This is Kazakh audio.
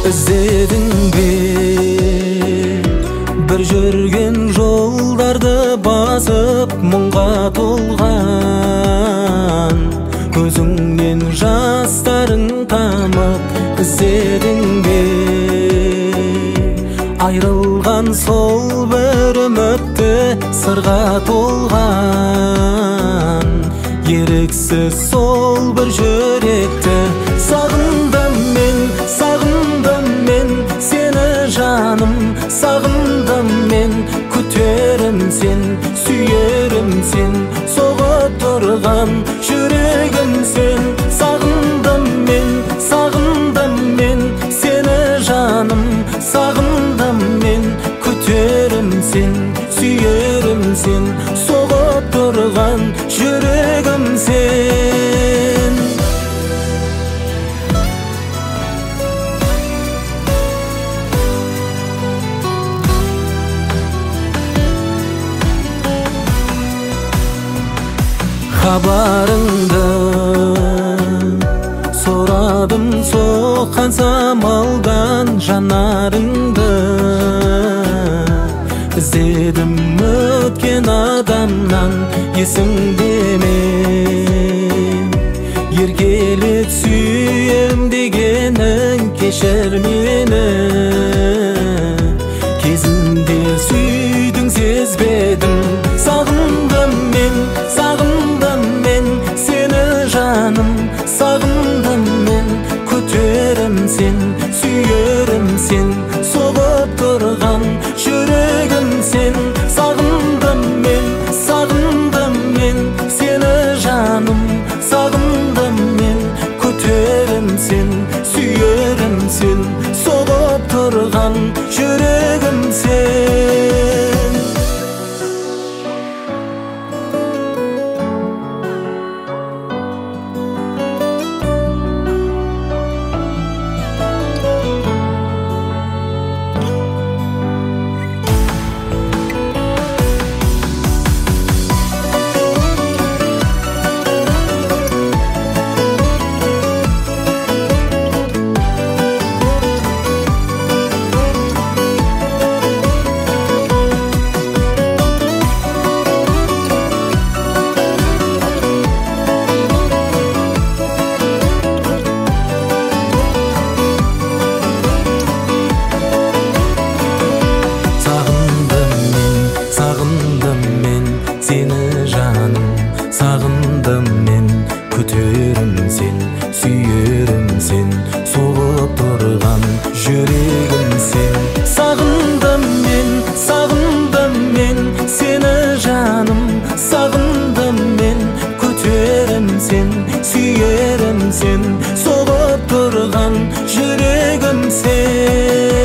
іздедің бе? Бір жүрген жолдарды басып мұңға толған, көзіңнен жастарың тамып іздедің бе? Айрылған сол бір үмітті сырға толған, еріксіз сол бір жүректі сағындым мен сені жаным, сағындым мен күтерім сен, сүйерім сен, соғып тұрған жүрегім сен. Сағындым мен сені жаным, сағындым мен күтерім сен, сүйерім сен, соғып тұрған жүрегім сен. Хабарыңды сорадым соққан самалдан, жанарыңды іздедім өткен адамнан, есіңде ме? Еркелет сүйем дегенің, кешір мені. Кезінде сүйдің сезбедім, сағындым мен сені жаным, сағындым мен күтерім сен, сүйерім сен, соғып тұрған жүрегім сен. Сағындым мен сені жаным, сағындым мен күтерім сен, сүйерім сен, соғып тұрған жүрегім сен. Сені жаным, сағындым мен күтерім сен, сүйерім сен, соғып тұрған жүрегім сен. Сағындым мен сені жаным, сағындым мен күтерім сен, сүйерім сен, соғып тұрған жүрегім сен.